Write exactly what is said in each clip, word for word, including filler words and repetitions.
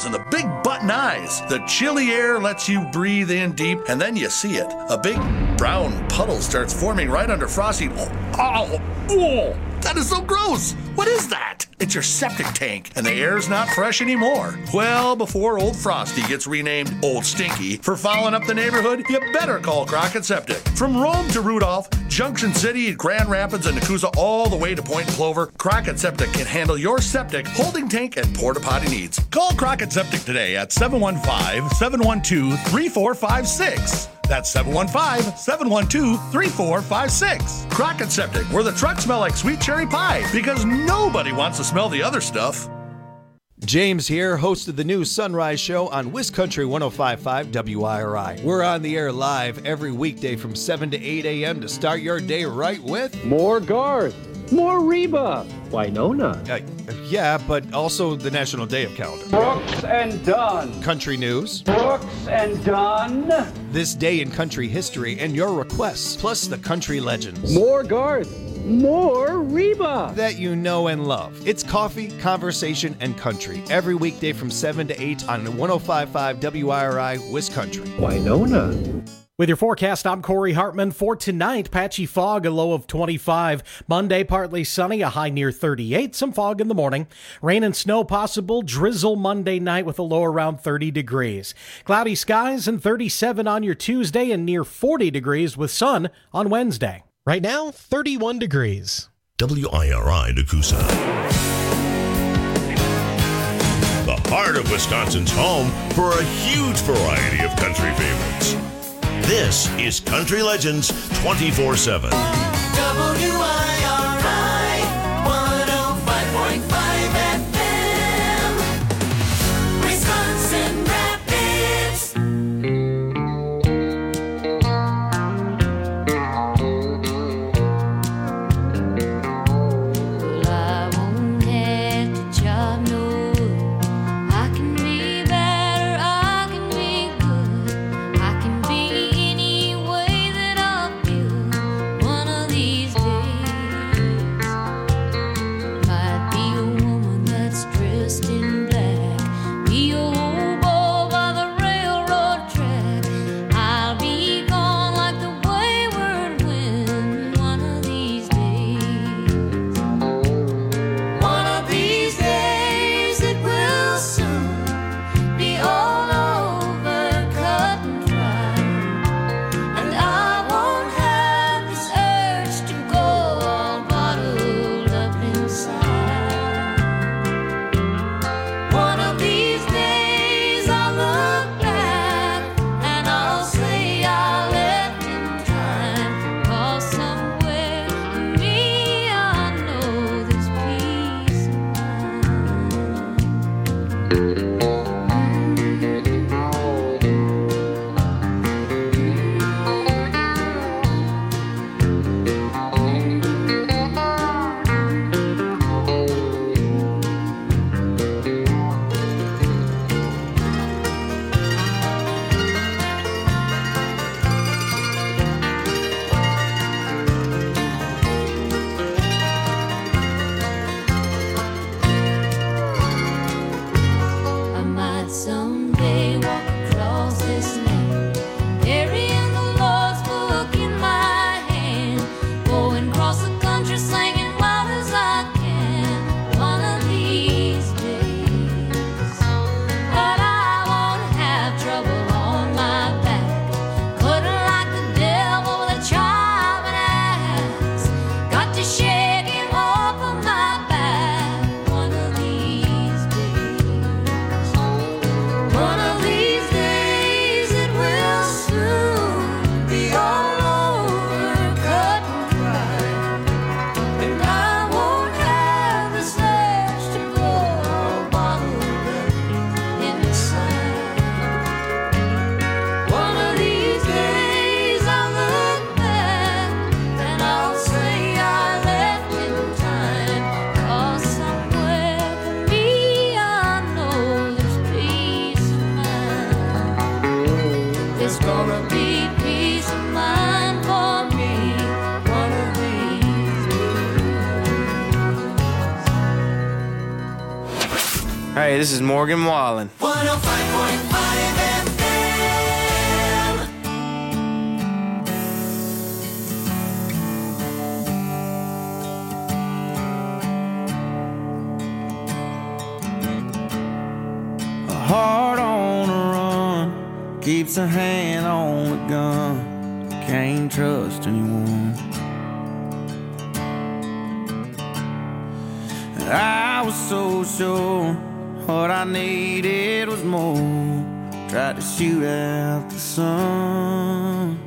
and the big button eyes. The chilly air lets you breathe in deep, and then you see it. A big brown puddle starts forming right under Frosty. Oh, oh, oh, that is so gross. What is that? It's your septic tank, and the air's not fresh anymore. Well, before old Frosty gets renamed Old Stinky for fouling up the neighborhood, you better call Crockett Septic. From Rome to Rudolph, Junction City, Grand Rapids, and Nakusa, all the way to Point Clover, Crockett Septic can handle your septic, holding tank, and porta potty needs. Call Crockett Septic today at seven one five, seven one two, three four five six. That's seven one five, seven one two, three four five six. Crockett Septic, where the trucks smell like sweet cherry pie, because nobody wants to smell the other stuff. James here, host of the new Sunrise Show on Wiz Country one oh five point five W I R I. We're on the air live every weekday from seven to eight a.m. to start your day right with more Garth, more Reba, Winona. Uh, yeah, but also the National Day of Calendar. Brooks and Dunn. Country news. Brooks and Dunn. This day in country history and your requests, plus the country legends. More Garth, more Reba. That you know and love. It's coffee, conversation, and country. Every weekday from seven to eight on one oh five point five W I R I, Wiz Country. Winona. With your forecast, I'm Corey Hartman. For tonight, patchy fog, a low of twenty-five. Monday, partly sunny, a high near thirty-eight. Some fog in the morning. Rain and snow possible. Drizzle Monday night with a low around thirty degrees. Cloudy skies and thirty-seven on your Tuesday and near forty degrees with sun on Wednesday. Right now, thirty-one degrees. W I R I Nakusa. The heart of Wisconsin's home for a huge variety of country favorites. This is Country Legends twenty-four seven. W I R I one oh five point five F M, Wisconsin Rapids. Well, I won't have to job no wood. I can be better, I can be good, I can be any way that I feel one of these days. Might be a woman that's dressed in black, be a hobo by the railroad track. I'll be gone like the wayward wind one of these days. One of these days it will soon be all over, cut and dry, and I won't have this urge to go all bottled up inside. One of these days I'll look back and I'll say I left in time, 'cause somewhere in me I know there's peace of mind. Hey, this is Morgan Wallen. one oh five point five F A heart on a run keeps a hand on the gun. Can't trust anyone. I was so sure what I needed was more. Tried to shoot out the sun.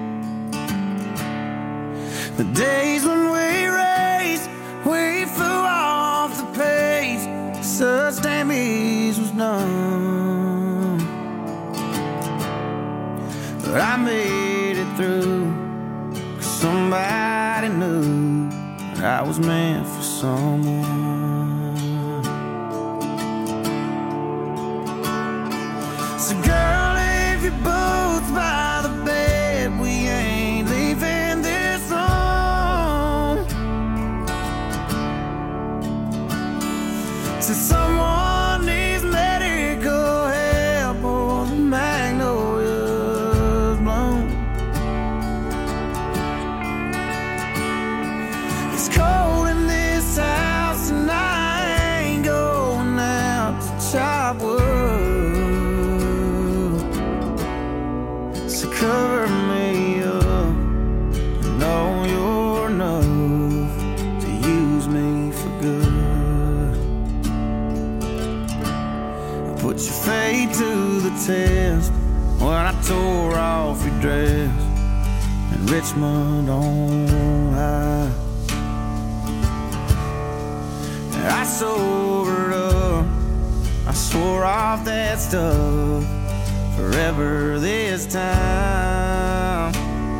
The days when we raced, we flew off the page. Such damage was done. But I made it through, 'cause somebody knew that I was meant for someone. So girl, if you're both by the bed, we ain't leaving this room. So someone needs medical help or the magnolia's blown. It's cold in this house and I ain't going out to chop wood. So cover me up, I know you're enough to use me for good. I put your fate to the test when I tore off your dress in Richmond on high. I sobered up, I swore off that stuff forever this time.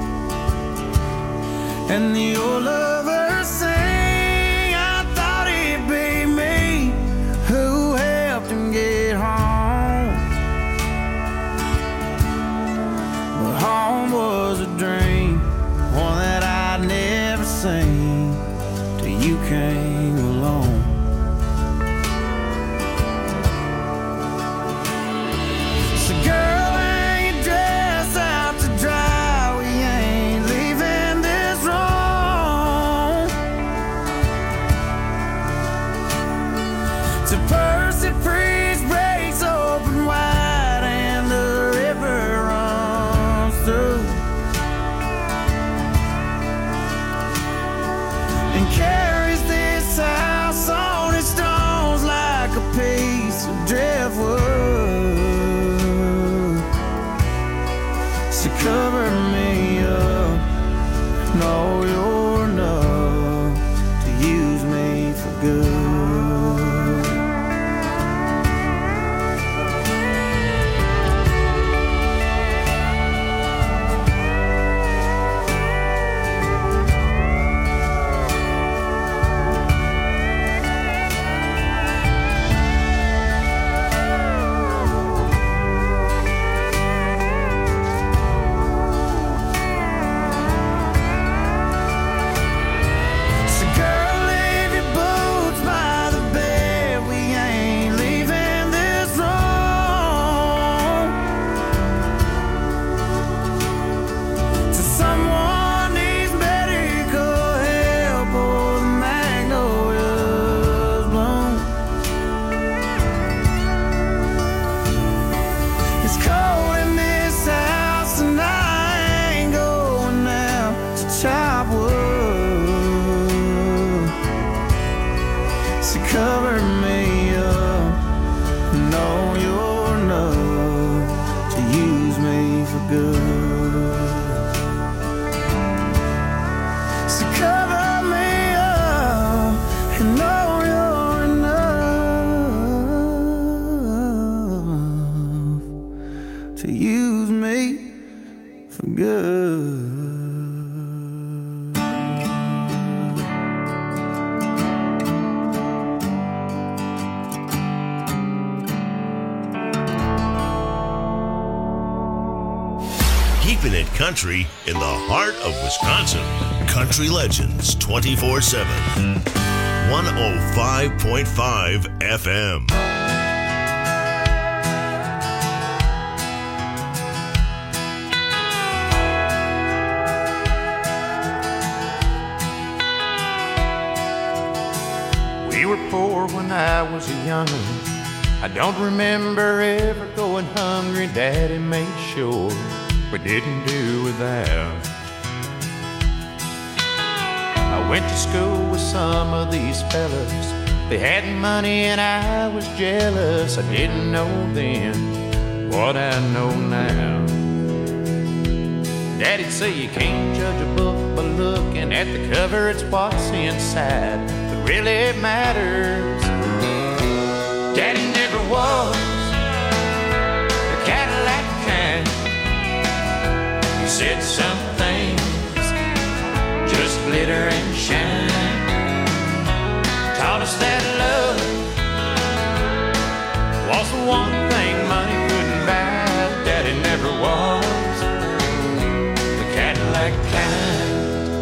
And the old lover sang, I thought it'd be me who helped him get home. But home was a dream, one that I'd never seen till you came along. So girl, hang your dress out to dry. We ain't leaving this room. To Percy Priest breaks open wide and the river runs through and carries this house on its stones like a piece of driftwood. So cover me up, know you're enough to use me for good. So girl, leave your boots by the bed. We ain't leaving this room. So someone needs medical help or the magnolia's blown. It's cold in this house and I ain't going out to chop wood. So cover me up, know you're enough to use me for good. So cover me up and know you're enough to use me for good. Keeping it country in the heart of Wisconsin. Country Legends twenty-four seven. one oh five point five F M. when I was a young'un. I don't remember ever going hungry. Daddy made sure we didn't do without. I went to school with some of these fellas. They had money and I was jealous. I didn't know then what I know now. Daddy'd say you can't judge a book by looking at the cover. It's what's inside that really matters. Daddy never was the Cadillac kind. He said some things just glitter and shine. Taught us that love was the one thing money couldn't buy. Daddy never was the Cadillac kind.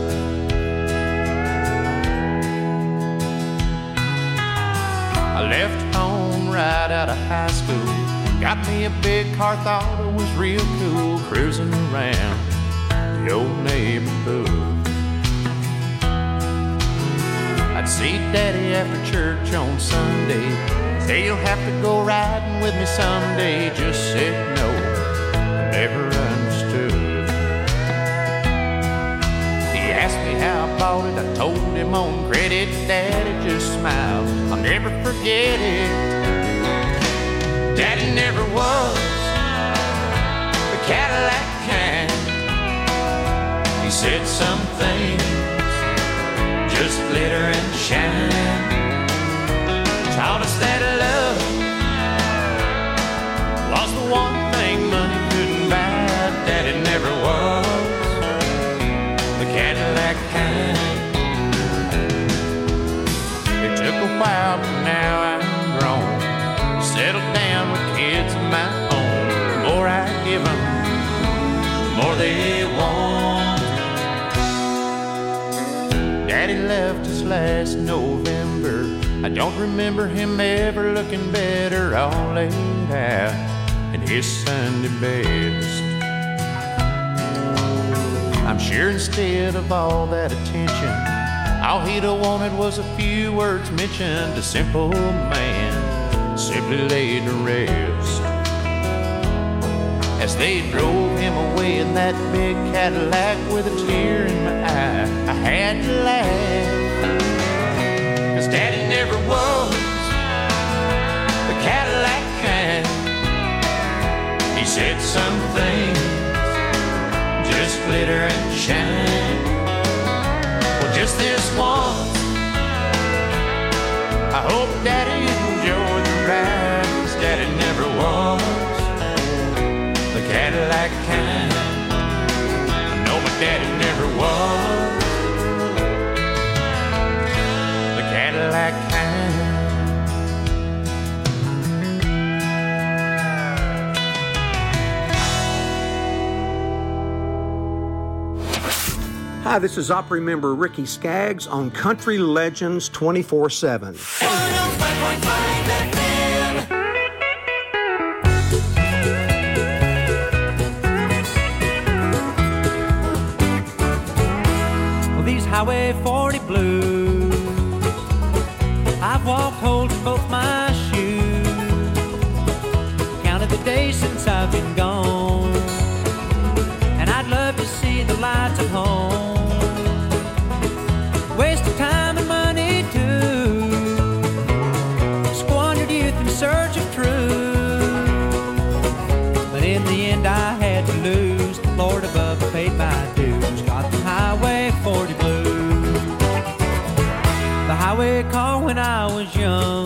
I left home right out of high school. Got me a big car, thought it was real cool. Cruising around the old neighborhood. I'd see Daddy after church on Sunday. Say you'll have to go riding with me someday. Just said no, I never understood. He asked me how I bought it, I told him on credit. Daddy just smiled, I'll never forget it. Daddy never was the Cadillac kind. He said some things just glitter and shine. Taught us that love was the one thing money couldn't buy. Daddy never was the Cadillac kind. It took a while, but now I'm grown, settled down with kids of my own. The more I give them, the more they want. Daddy left us last November. I don't remember him ever looking better, all laid out in his Sunday best. I'm sure instead of all that attention, all he'd have wanted was a few words mentioned. A simple man simply laid to rest. As they drove him away in that big Cadillac with a tear in my eye, I had to laugh. Cause Daddy never was the Cadillac kind. He said some things just glitter and shine. Well, just this once, I hope Daddy enjoyed the ride. Cause Daddy never was the Cadillac kind. I know my Daddy never was the Cadillac kind. Hi, this is Opry member Ricky Skaggs on Country Legends twenty-four seven. Well, these Highway forty blues, I've walked holding both my shoes, counted the days since I've been gone, and I'd love to see the lights of home. Wasted time and money too, squandered youth in search of truth, but in the end I had to lose. The Lord above paid my dues, got the Highway forty blues. The highway car when I was young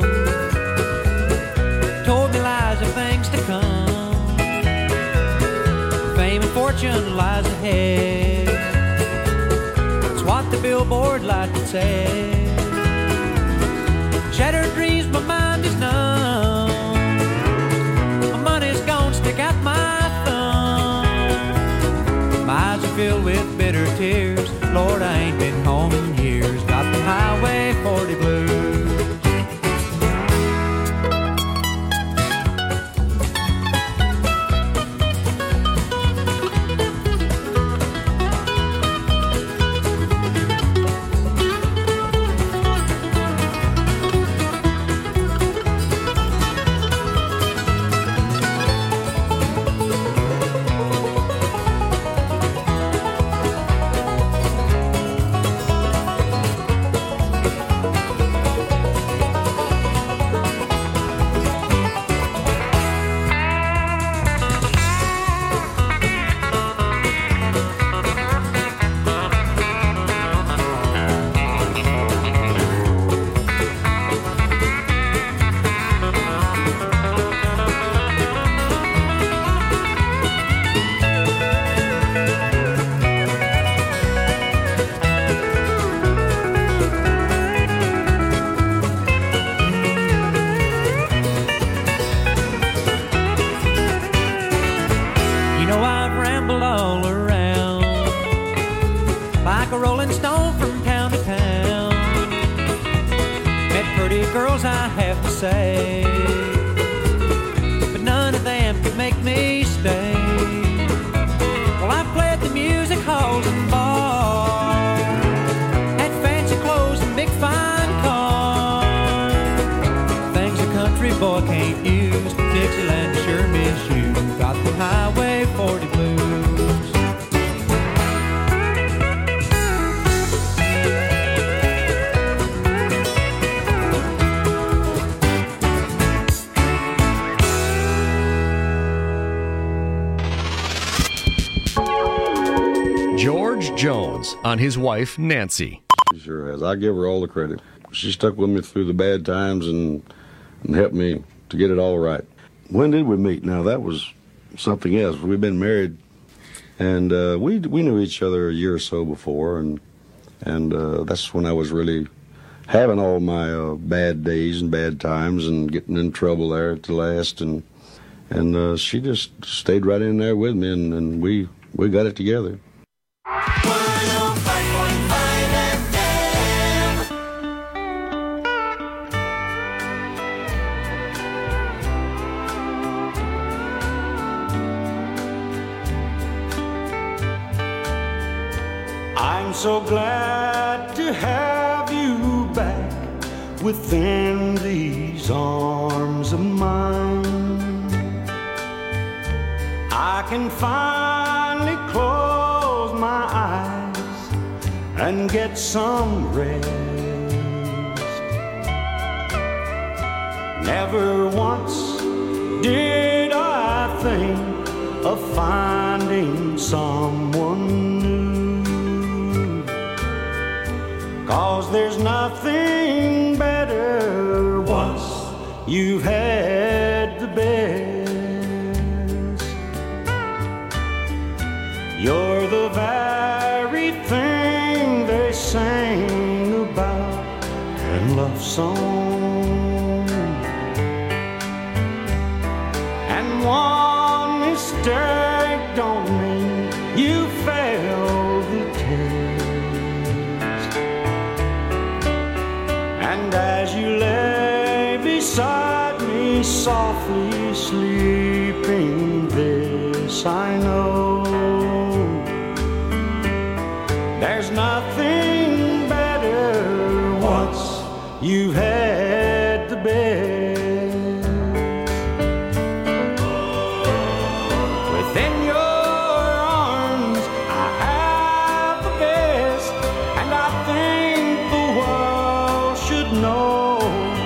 told me lies of things to come. Fame and fortune lies ahead, what the billboard light would say. Shattered dreams, my mind is numb. My money's gone, stick out my thumb. My eyes are filled with bitter tears. Lord, I ain't been home in years. Got the Highway forty blues. girls I have to say, but none of them could make me stay. Well, I've played the music halls and bars, had fancy clothes and big fine cars, things a country boy can't use. Dixieland sure miss you, got the Highway forty blues. George Jones on his wife, Nancy. She sure has. I give her all the credit. She stuck with me through the bad times and, and helped me to get it all right. When did we meet? Now, that was something else. We've been married, and uh, we we knew each other a year or so before, and and uh, that's when I was really having all my uh, bad days and bad times and getting in trouble there at the last, and and uh, she just stayed right in there with me, and, and we, we got it together. I'm so glad to have you back within these arms of mine. I can finally close my eyes and get some rest. Never once did I think of finding someone new, 'cause there's nothing better once you've had the best. You're the very thing they sang about in love songs, and one mistake don't mean you failed the test. And as you lay beside me softly sleeping, this I know, there's nothing better once you've had the best. Within your arms I have the best, and I think the world should know.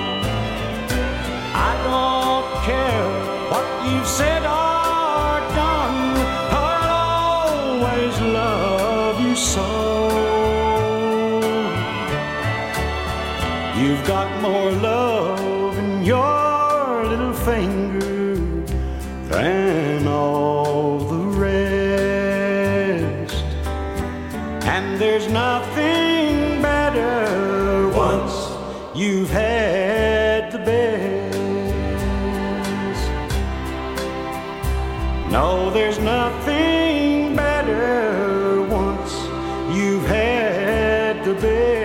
I don't care what you've said or done, I'll always love you so. You've got more love in your little finger than all the rest, and there's nothing better once you've had the best. No, there's nothing better once you've had the best.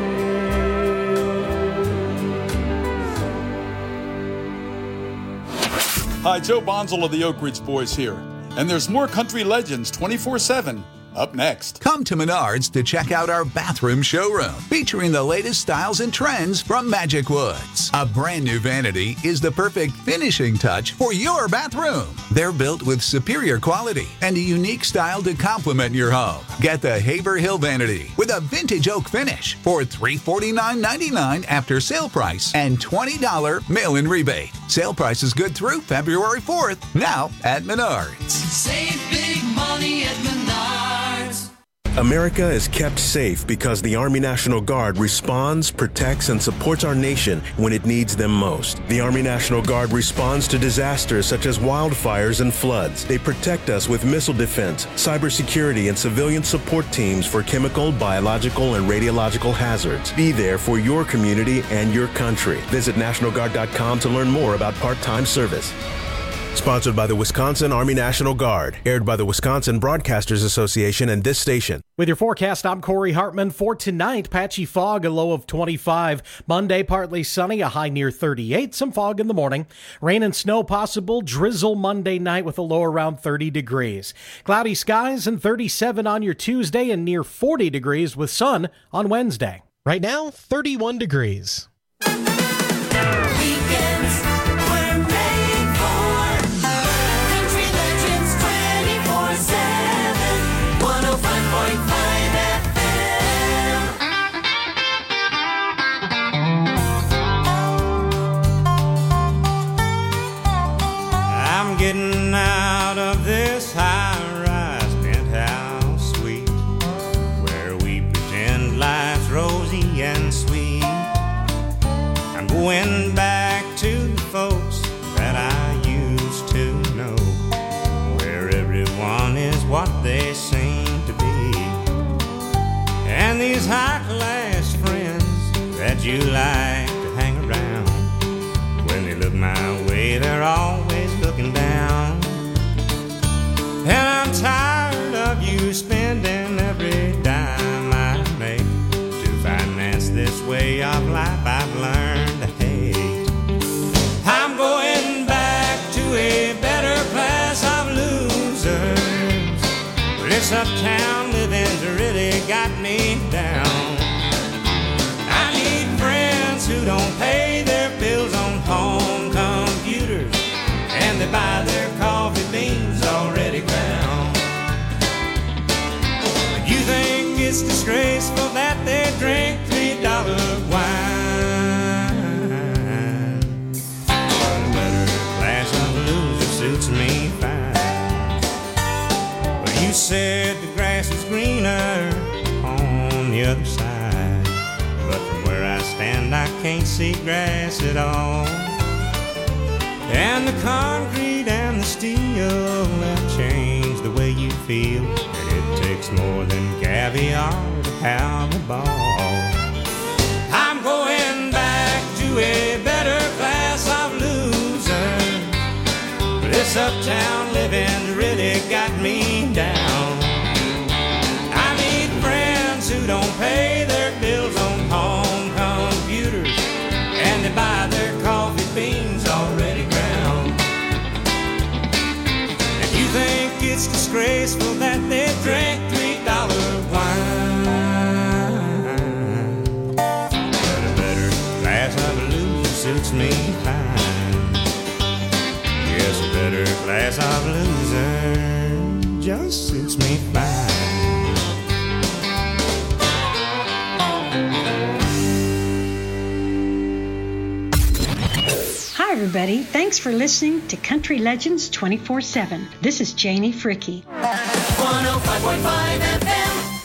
Hi, Joe Bonzel of the Oak Ridge Boys here. And there's more Country Legends twenty-four seven up next. Come to Menards to check out our bathroom showroom, featuring the latest styles and trends from Magic Woods. A brand new vanity is the perfect finishing touch for your bathroom. They're built with superior quality and a unique style to complement your home. Get the Haverhill vanity with a vintage oak finish for three hundred forty-nine ninety-nine after sale price and twenty dollars mail-in rebate. Sale price is good through February fourth, now at Menards. Save big money at Menards. America is kept safe because the Army National Guard responds, protects, and supports our nation when it needs them most. The Army National Guard responds to disasters such as wildfires and floods. They protect us with missile defense, cybersecurity, and civilian support teams for chemical, biological, and radiological hazards. Be there for your community and your country. Visit National Guard dot com to learn more about part-time service. Sponsored by the Wisconsin Army National Guard. Aired by the Wisconsin Broadcasters Association and this station. With your forecast, I'm Corey Hartman. For tonight, patchy fog, a low of twenty-five. Monday, partly sunny, a high near thirty-eight. Some fog in the morning. Rain and snow possible. Drizzle Monday night with a low around thirty degrees. Cloudy skies and thirty-seven on your Tuesday and near forty degrees with sun on Wednesday. Right now, thirty-one degrees. Weekends were made for Country Legends twenty-four seven, one oh five point five F M. I'm getting out of this high-rise penthouse suite where we pretend life's rosy and sweet. I'm going back to the folks that I used to know, where everyone is what they seem to be. And these high-class friends that you like to hang around, when they look my way, they're always looking down. And I'm tired of you spending every dime I make to finance this way of life I've learned to hate. I'm going back to a better class of losers. Well, this uptown living's really got me down. I need friends who don't pay their bills on home computers, and they buy their coffee beans already ground. You think it's disgraceful that they drink three dollar wine? But a better class of loser suits me fine. But you said the grass is greener on the other side, but from where I stand I can't see grass at all. And the concrete and the steel have changed the way you feel, and it takes more than caviar to have a ball. I'm going back to a better class of losers. This uptown living really got me down. I need friends who don't pay their bills on home computers, and they buy their coffee beans already ground. And you think it's disgraceful that they drink three dollar wine? But a better class of loser suits me fine. Yes, a better class of loser just suits me fine. Hi, everybody. Thanks for listening to Country Legends twenty-four seven. This is Janie Fricky. one oh five point five F M.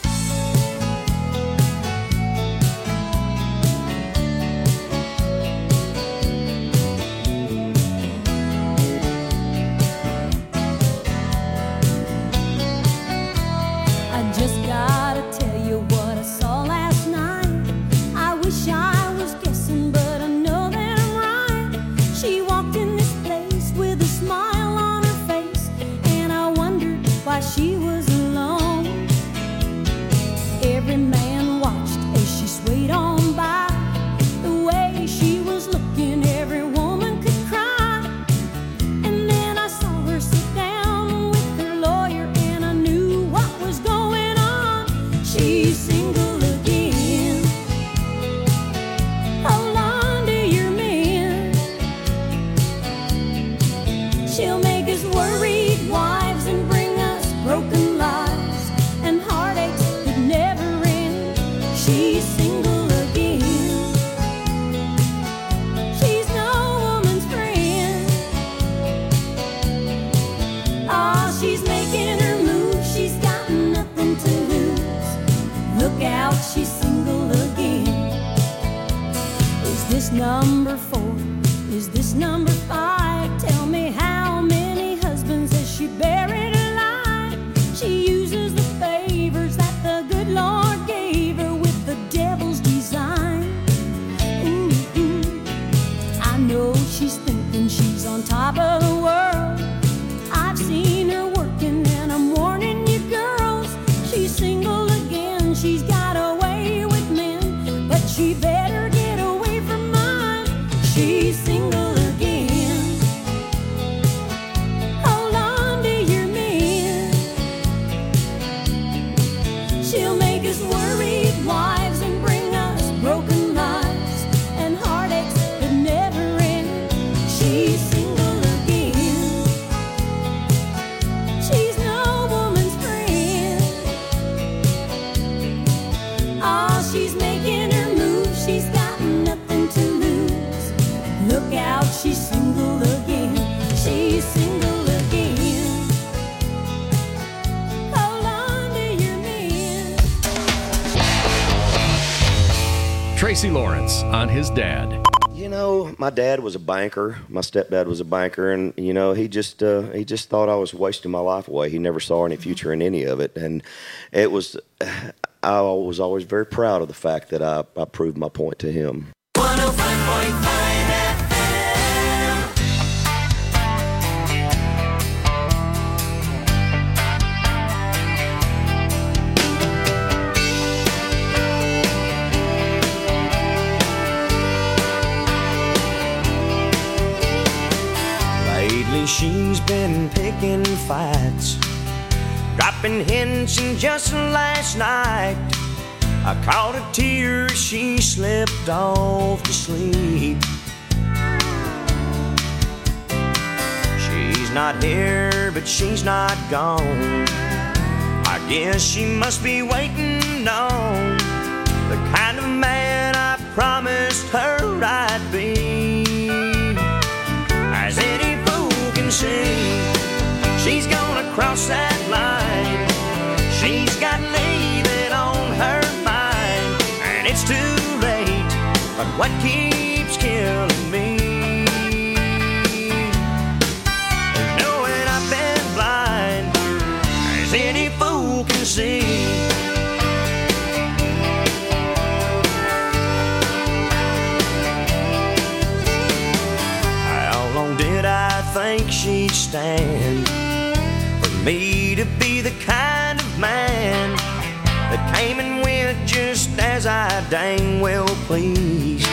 I just gotta tell you what I saw last night. I wish I was guessing, but I know that I'm right. She walked in this place with a smile on her face, and I wondered why she was alone. Every man watched as she swayed on by. The way she was looking, every woman could cry. And then I saw her sit down with her lawyer, and I knew what was going on. She's single again. Hold on to your man. She'll make us worried wives and bring us broken Tracy Lawrence on his dad. You know, my dad was a banker. My stepdad was a banker, and you know, he just uh, he just thought I was wasting my life away. He never saw any future in any of it, and it was. I was always very proud of the fact that I, I proved my point to him. one oh five point five F M. Lately she's been picking fights, dropping hints, and just last night I caught a tear as she slipped off to sleep. She's not here, but she's not gone. I guess she must be waiting on the kind of man I promised her I'd be. As any fool can see, she's gonna cross that line. She's got leaving on her mind, and it's too late. But what keeps killing me is knowing I've been blind, as any fool can see. How long did I think she'd stand for me to be the kind of man that came and went just as I dang well pleased?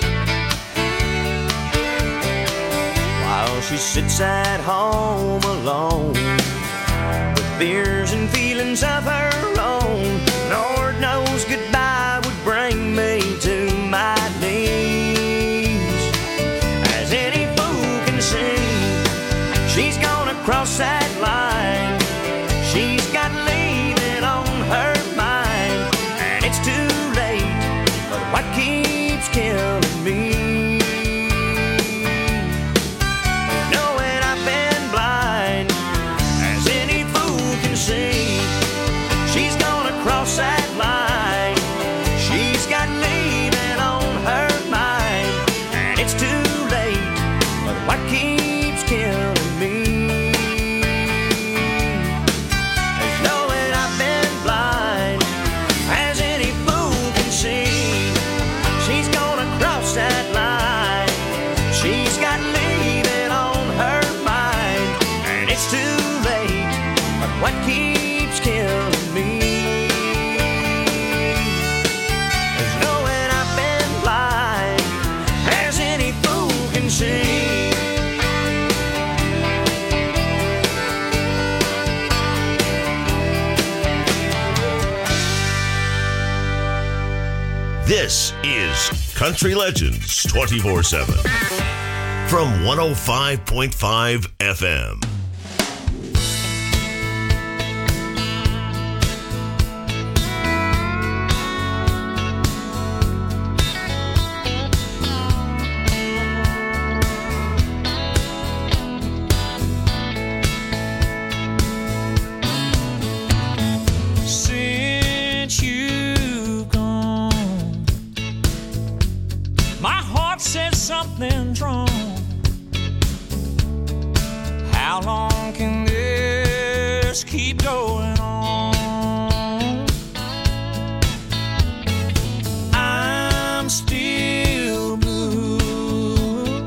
While she sits at home alone with fears and feelings of her own, Lord knows goodbye would bring me to my knees. As any fool can see, she's gonna cross that line. She's got leaving on her mind, and it's too late. But what keeps killing me, knowing I've been blind, as any fool can see. She's gonna cross that line. She's got leaving on her mind, and it's too late. But what keeps killing me, what keeps killing me is knowing I've been blind, as any fool can see. This is Country Legends twenty-four seven from one oh five point five F M. Something's wrong. How long can this keep going on? I'm still blue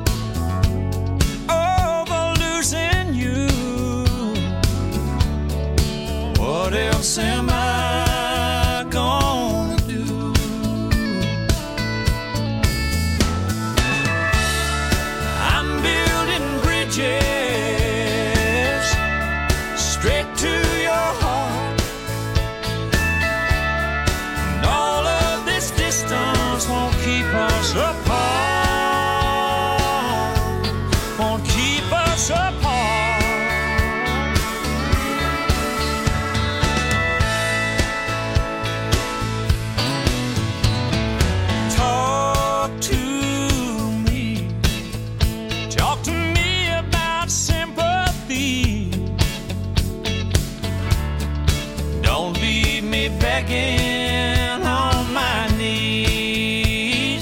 over losing you. What else am I gonna do? Straight to your heart, and all of this distance won't keep us apart, won't keep us apart. Talk to me, talk to me about sympathy. Don't leave me begging on my knees.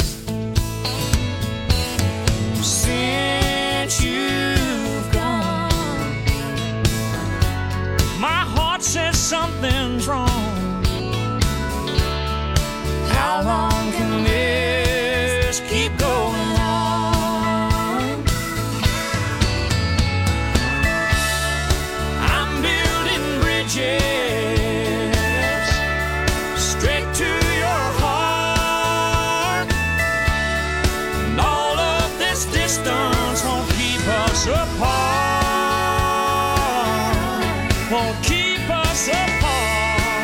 won't keep us apart.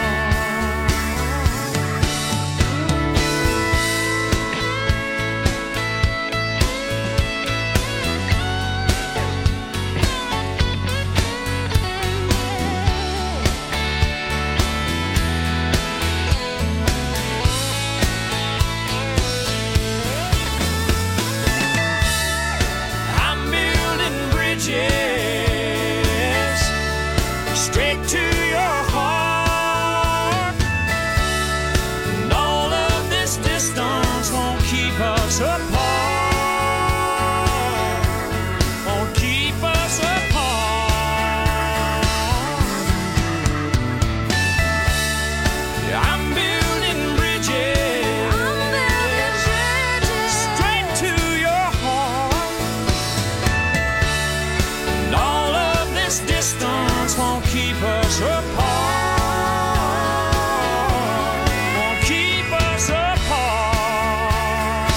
Straight to your heart, and all of this distance won't keep us apart, won't keep us apart. Yeah, I'm building bridges, I'm building bridges straight to your heart, and all of this distance won't keep us apart, won't keep us apart.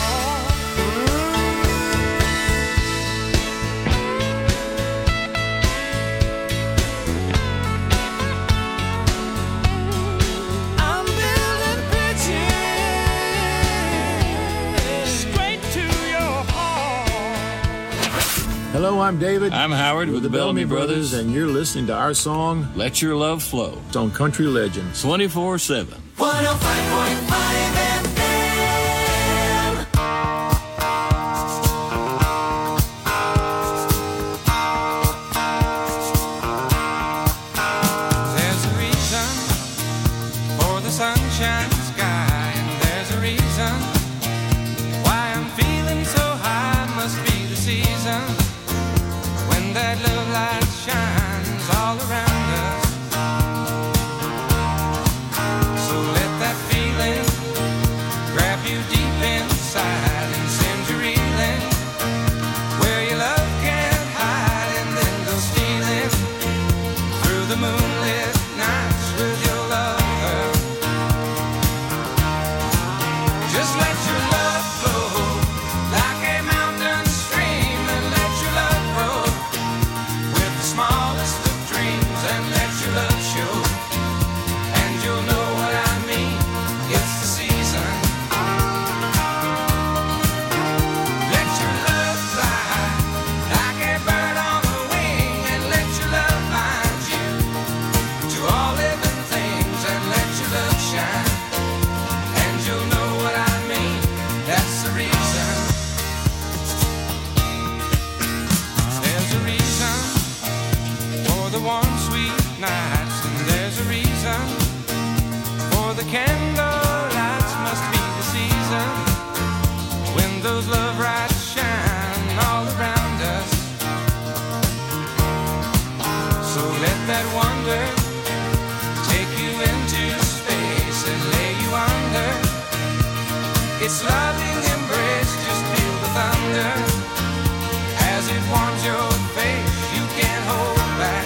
I'm building bridges straight to your heart. Hello, I'm David. I'm Howard with the Bellamy Brothers, and you're listening to our song, Let Your Love Flow. It's on Country Legends. twenty-four seven. one oh five point five F M. There's a reason for the sunshine sky, and there's a reason why I'm feeling so high. Must be the season when that love light shines all around us. So let that feeling grab you deep inside and send you reeling where your love can't hide, and then go stealing through the moonlit nights with your lover. Just let your love flow like a mountain stream, and let your love grow with the smallest of dreams, and let your love show, and you'll know what I mean. It's the season. Let your love fly like a bird on a wing, and let your love find you to all living things, and let your love shine, and you'll know what I mean. That's the reason. There's a reason for the warm, sweet nights, and there's a reason for the candle lights. Must be the season when those love lights shine all around us. So let that wonder take you into space and lay you under its loving embrace. Just feel the thunder as it warms your face. You can't hold back.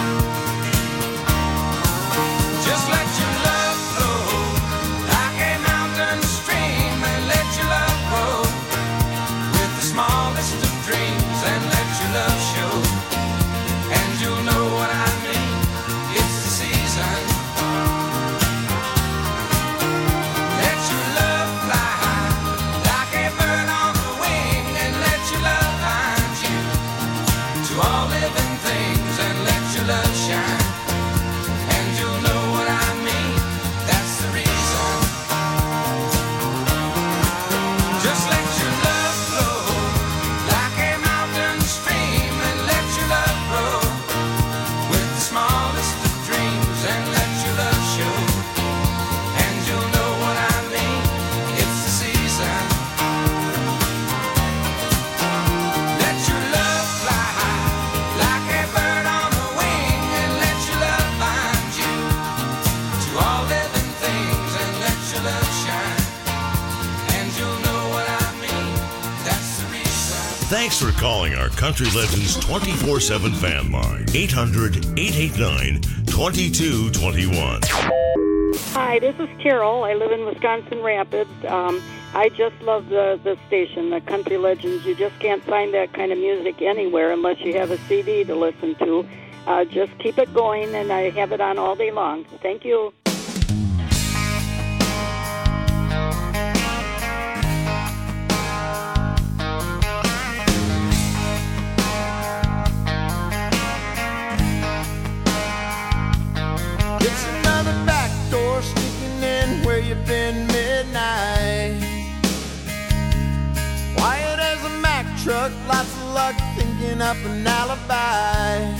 Just let your love flow like a mountain stream, and let your love grow with the smallest of dreams, and let your love show, and you'll know what I mean. It's the season. Let your love fly like a bird on a wing, and let your love find you to all living things, and let your love shine, and you'll know what I mean. That's the reason. Just let your love flow like a mountain stream, and let your love grow with the smallest of dreams, and let your love show, and you'll know what I mean. It's the season. Let your love fly like a bird on a wing, and let your love find you to all living things, and let your love shine, and you'll know what I mean. That's the reason. Thanks for calling our Country Legends twenty-four seven fan line. eight hundred, eight eight nine, two two two one. Hi, this is Carol. I live in Wisconsin Rapids. Um, I just love the, the station, the Country Legends. You just can't find that kind of music anywhere unless you have a C D to listen to. uh, just keep it going, and I have it on all day long. Thank you. It's another back door sneaking in where you've been midnight. Quiet as a Mack truck, lots of luck thinking up an alibi.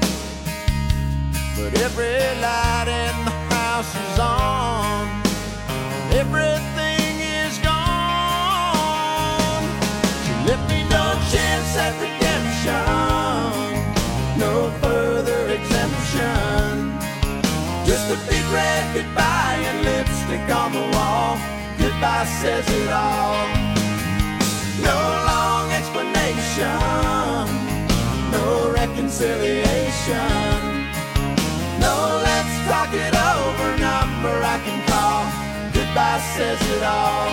But every light in the house is on, everything is gone. She left me no chance at redemption, no further exemption. Just a big red goodbye and lipstick on the wall. Goodbye says it all. No long explanation, no reconciliation. No, let's talk it over, number I can call. Goodbye says it all.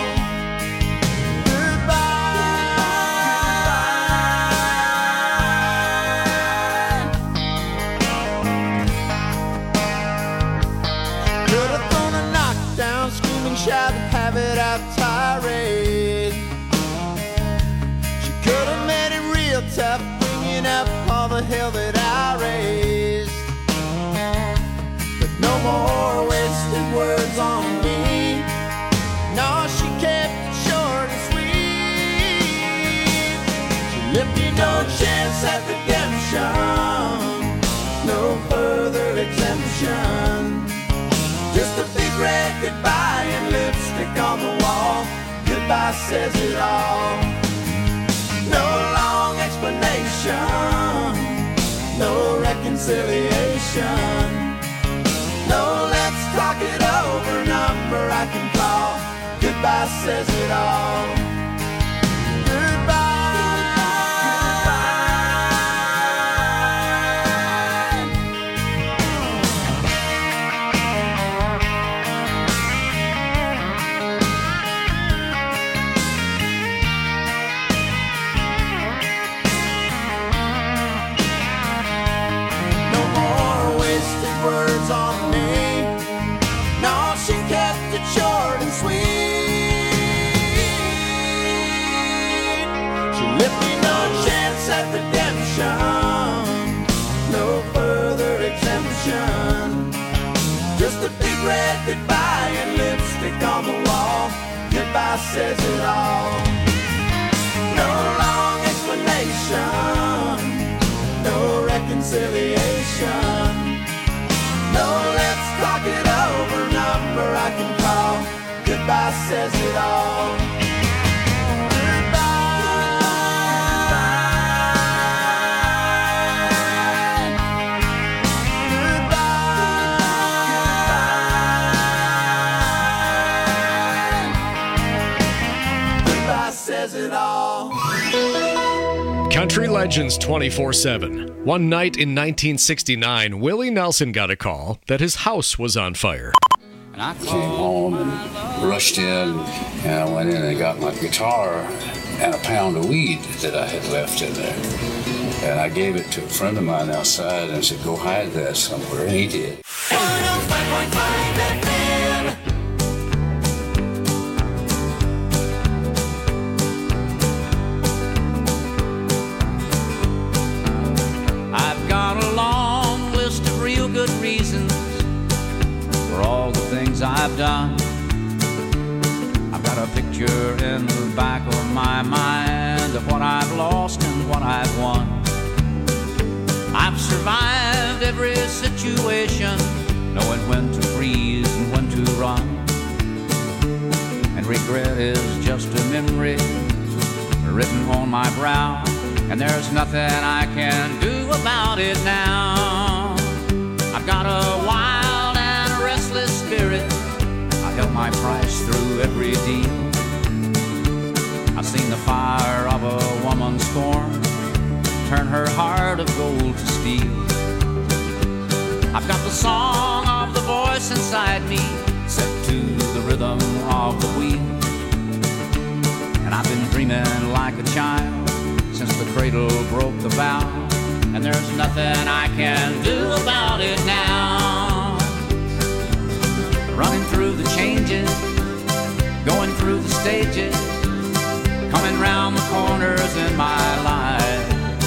Shout and have it out tirade. She could have made it real tough, bringing up all the hell that I raised. But no more wasted words on me. No, she kept it short and sweet. She left me no chance at redemption, no further exemption. Just a big red goodbye and lipstick on the wall. Goodbye says it all. No long explanation, no reconciliation. No, let's talk it over, number I can call. Goodbye says it all. On me. No, she kept it short and sweet. She left me no chance at redemption, no further exemption. Just a big red goodbye and lipstick on the wall. Goodbye says it all. No long explanation, no reconciliation. No, let's talk it over, number I can call. Goodbye says it all. Goodbye says it all. Country Legends twenty-four seven. One night in nineteen sixty-nine, Willie Nelson got a call that his house was on fire. And I came home and rushed in, and I went in and got my guitar and a pound of weed that I had left in there. And I gave it to a friend of mine outside and said, go hide that somewhere, and he did. I've got a long list of real good reasons for all the things I've done. I've got a picture in the back of my mind of what I've lost and what I've won. I've survived every situation, knowing when to freeze and when to run. And regret is just a memory written on my brow, and there's nothing I can do about it now. I've got a wild and a restless spirit. I held my price through every deal. I've seen the fire of a woman's scorn turn her heart of gold to steel. I've got the song of the voice inside me set to the rhythm of the wheel. And I've been dreaming like a child since the cradle broke the vow, and and there's nothing I can do about it now. Running through the changes, going through the stages, coming round the corners in my life.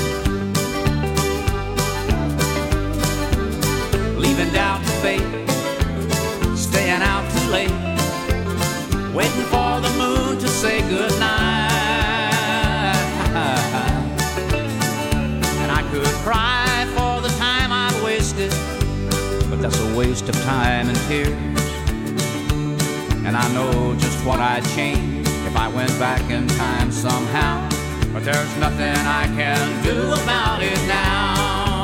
Leaving doubt to fate, staying out too late, waiting for the moon to say goodnight. And I could cry for the time I've wasted, but that's a waste of time and tears. And I know just what I'd change if I went back in time somehow, but there's nothing I can do about it now.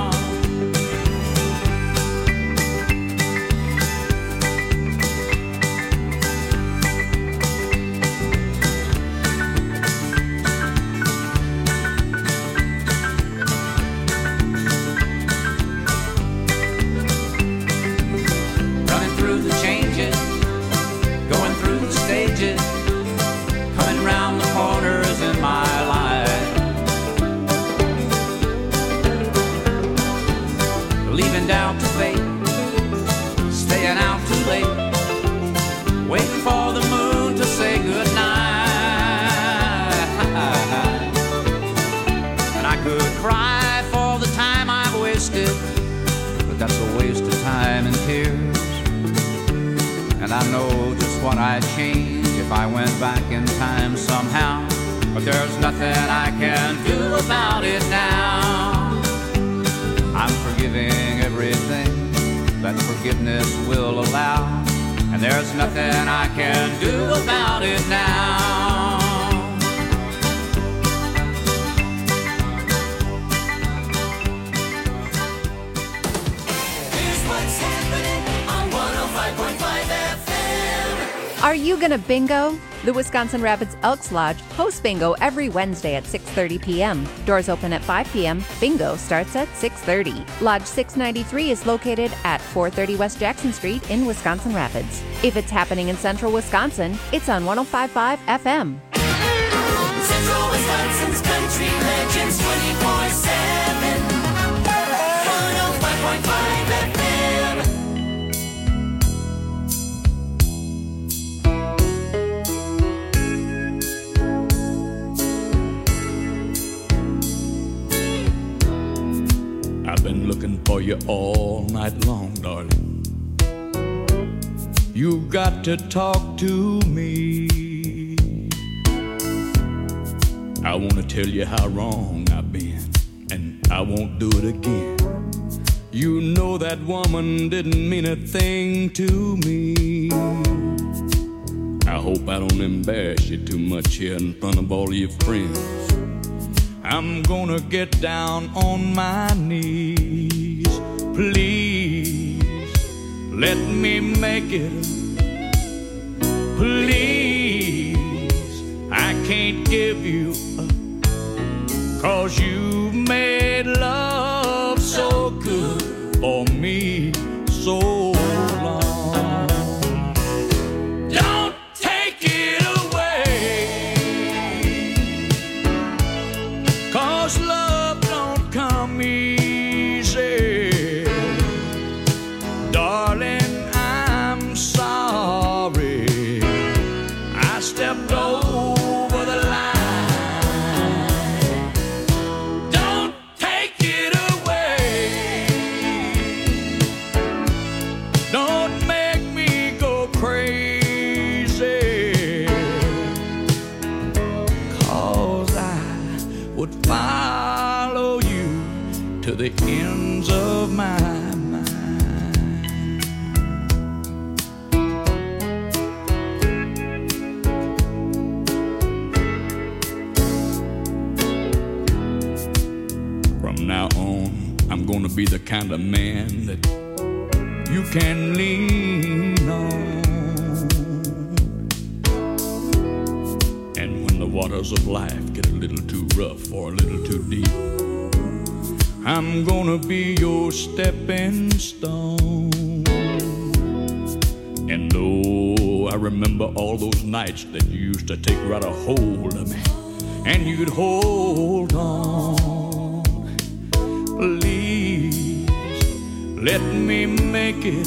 Coming round the corners in my life, leaving doubt to fate, staying out too late, waiting for the moon to say goodnight. And I could cry for the time I've wasted, but that's a waste of time and tears. And I know just what I'd change if I went back in time somehow, but there's nothing I can do about it now. I'm forgiving everything that forgiveness will allow, and there's nothing I can do about it now. Here's what's happening on one oh five point five F M. Are you gonna bingo? The Wisconsin Rapids Elks Lodge hosts bingo every Wednesday at six thirty p.m. Doors open at five p.m. Bingo starts at six thirty. Lodge six ninety-three is located at four thirty West Jackson Street in Wisconsin Rapids. If it's happening in central Wisconsin, it's on one oh five point five F M. Central Wisconsin's Country Legends twenty-four seven. one oh five point five F M. I've been looking for you all night long, darling. You've got to talk to me. I want to tell you how wrong I've been, and I won't do it again. You know that woman didn't mean a thing to me. I hope I don't embarrass you too much here in front of all your friends. I'm gonna get down on my knees. Please, let me make it. Please, I can't give you up, 'cause you made love so good for me so long. Don't take it away, 'cause love don't come easy. Darling, I'm sorry I stepped over the line. Don't take it away. Don't make me go crazy, 'cause I would follow you to the ends of my mind. From now on, I'm gonna be the kind of man that you can lean on. And when the waters of life get a little too rough or a little too deep, I'm gonna be your stepping stone. And oh, I remember all those nights that you used to take right a hold of me, and you'd hold on. Please let me make it.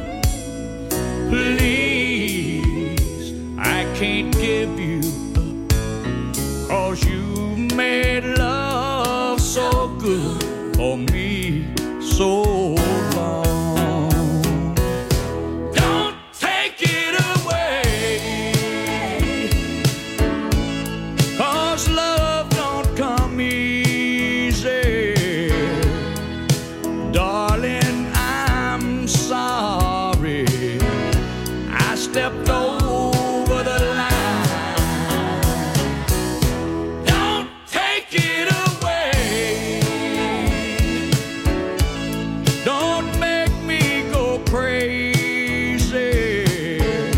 Please, I can't give you up, 'cause you made love so good for me so long. Don't take it away, 'cause love don't come easy. Darling, I'm sorry I stepped over the line. Don't take it away. Don't make me go crazy,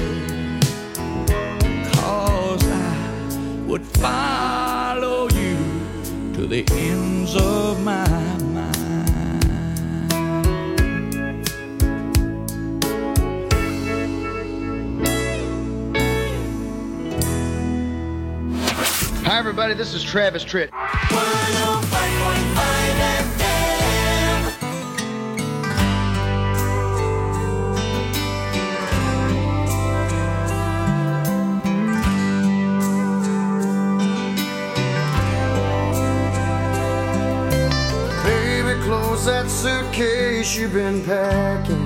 'cause I would follow you to the ends of my Hi, everybody. This is Travis Tritt. Baby, close that suitcase you've been packing.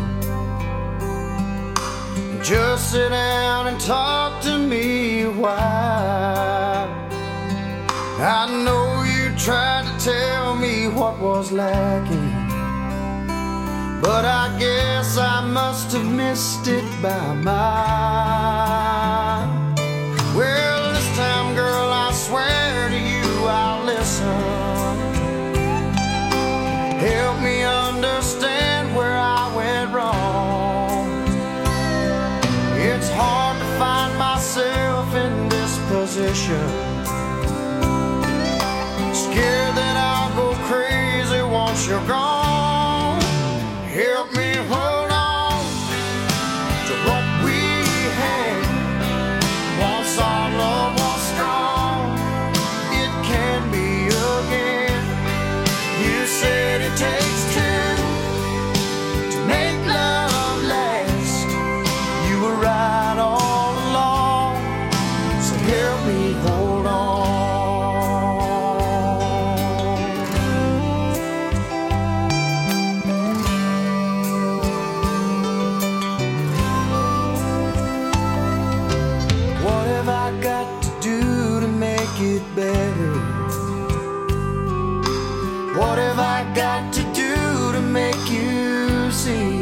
Just sit down and talk to me a while. I know you tried to tell me what was lacking, but I guess I must have missed it by mile. Well, this time, girl, I swear to you I'll listen. Help me understand where I went wrong. It's hard to find myself in this position, scared that I'll go crazy once you're gone. Help me hold on to what we had. Once our love was strong, it can be again. You said it takes two to make love last. You were right all along, so help me hold on. It better? What have I got to do to make you see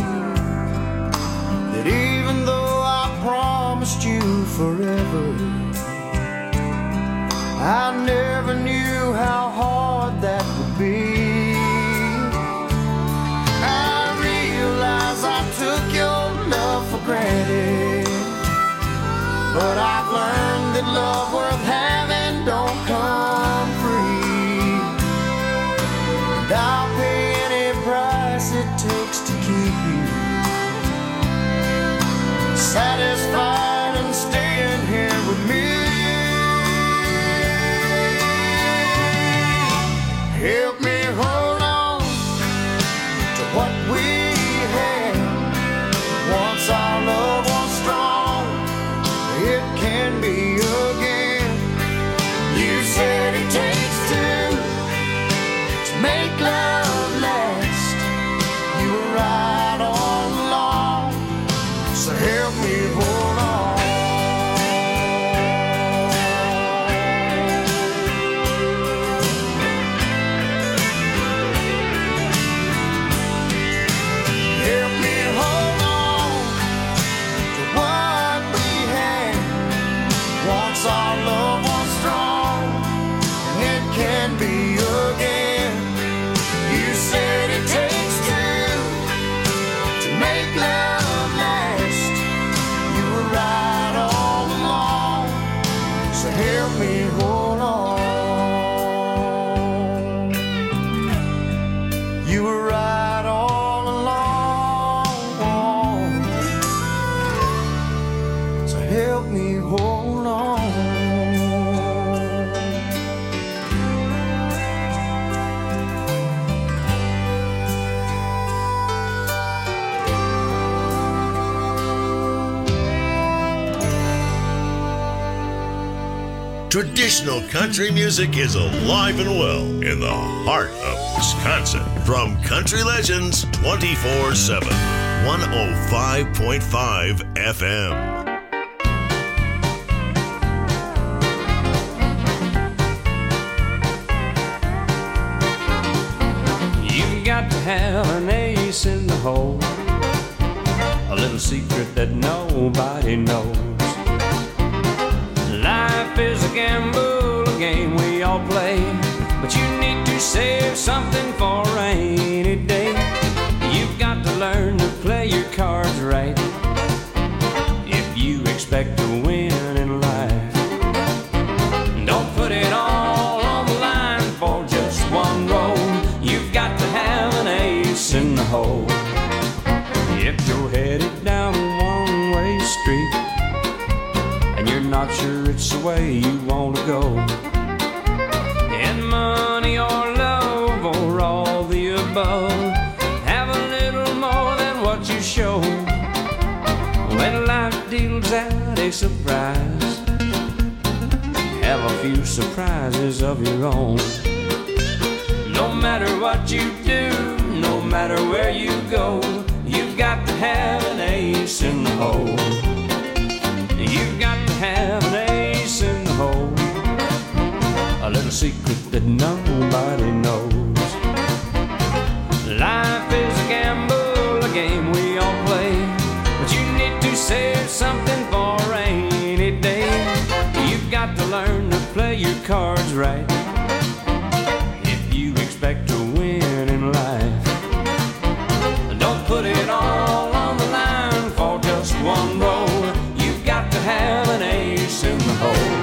that even though I promised you forever, I never knew how hard that would be? I realize I took your love for granted, but I've learned that love worth having don't come free. And I'll pay any price it takes to keep you satisfied and staying here with me. Help me hold on to what we had. Once our love was strong, it can be again. You said it takes two to make love last. You were right on. Traditional country music is alive and well in the heart of Wisconsin. From Country Legends twenty-four seven, one oh five point five F M. You've got to have an ace in the hole, a little secret that nobody knows. Life is a gamble, a game we all play, but you need to save something for a rainy day. You've got to learn to play your cards right if you expect to win in life. Don't put it all on the line for just one roll. You've got to have an ace in the hole. If you're headed down a one-way street and you're not sure it's the way you want to go, and money or love or all the above, have a little more than what you show. When life deals out a surprise, have a few surprises of your own. No matter what you do, no matter where you go, you've got to have an ace in the hole. You've got to have an ace in the hole, a little secret that nobody knows. Life is a gamble, a game we all play, but you need to save something for a rainy day. You've got to learn to play your cards right if you expect to win in life. Don't put it all on the line for just one roll. You've got to have an ace in the hole.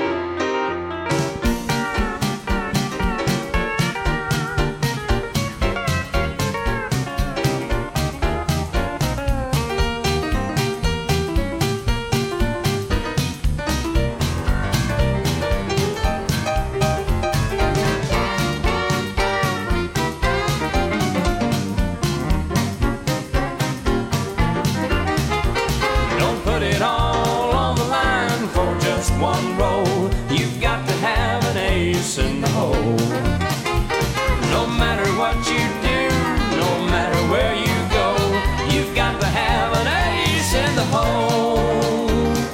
One roll, you've got to have an ace in the hole. No matter what you do, no matter where you go, you've got to have an ace in the hole.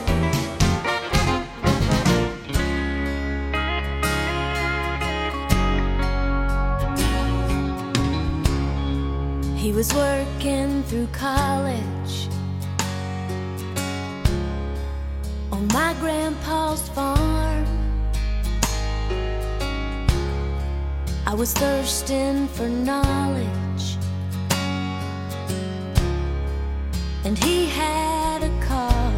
He was working through college on my grandpa's farm. I was thirsting for knowledge, and he had a car.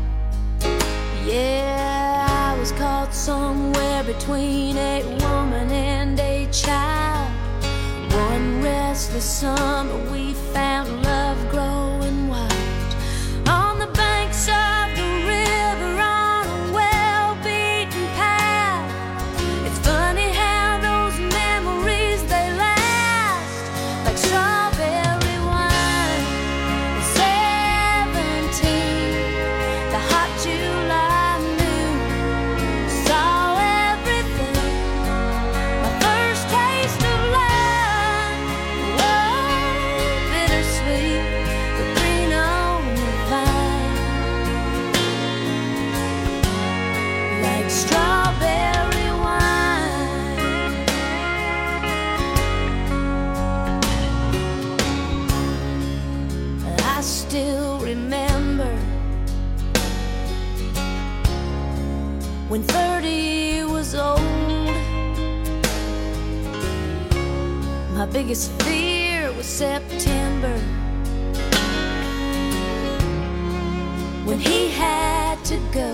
Yeah, I was caught somewhere between a woman and a child. One restless summer we found love growing wild on the banks of the river on a well-beaten path. It's funny how those memories, they last like strawberry wine. Seventeen, the hot July noon, saw everything. My first taste of love, whoa, bittersweet, but green on the vine, like strawberry wine. I still remember when thirty was old. My biggest fear was September, when he had to go.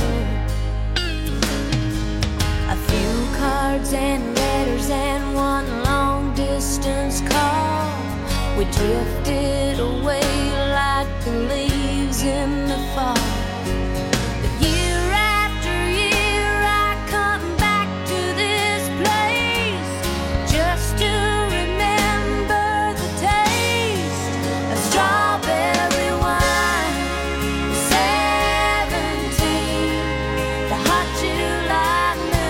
A few cards and letters and one long distance call. We drifted away like the leaves in the fall. But year after year I come back to this place just to remember the taste of strawberry wine. Seventeen, the hot July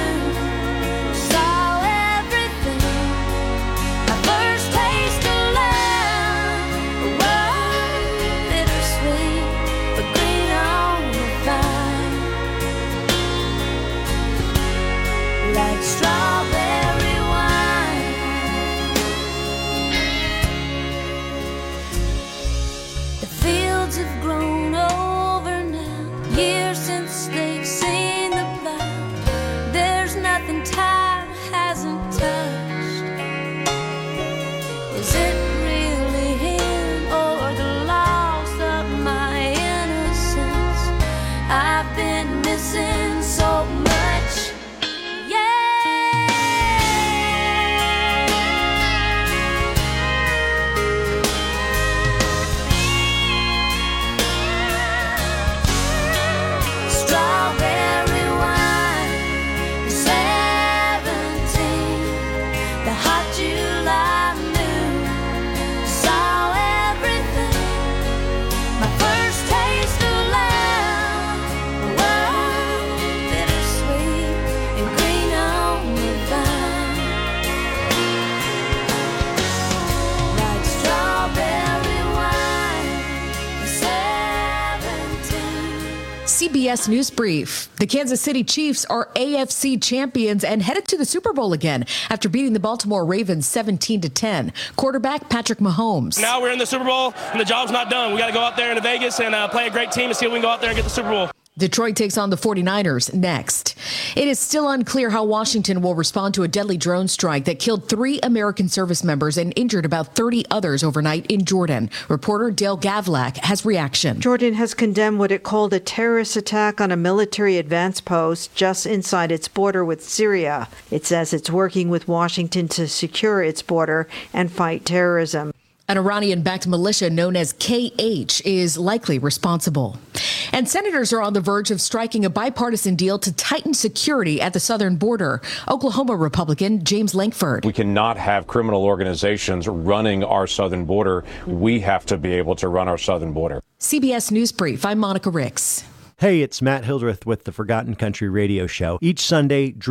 C B S News Brief. The Kansas City Chiefs are A F C champions and headed to the Super Bowl again after beating the Baltimore Ravens seventeen to ten. Quarterback Patrick Mahomes. Now we're in the Super Bowl, and the job's not done. We got to go out there into Vegas and uh, play a great team and see if we can go out there and get the Super Bowl. Detroit takes on the forty-niners next. It is still unclear how Washington will respond to a deadly drone strike that killed three American service members and injured about thirty others overnight in Jordan. Reporter Dale Gavlak has reaction. Jordan has condemned what it called a terrorist attack on a military advance post just inside its border with Syria. It says it's working with Washington to secure its border and fight terrorism. An Iranian-backed militia known as K H is likely responsible. And senators are on the verge of striking a bipartisan deal to tighten security at the southern border. Oklahoma Republican James Lankford. We cannot have criminal organizations running our southern border. We have to be able to run our southern border. C B S News Brief. I'm Monica Ricks. Hey, it's Matt Hildreth with the Forgotten Country Radio Show. Each Sunday,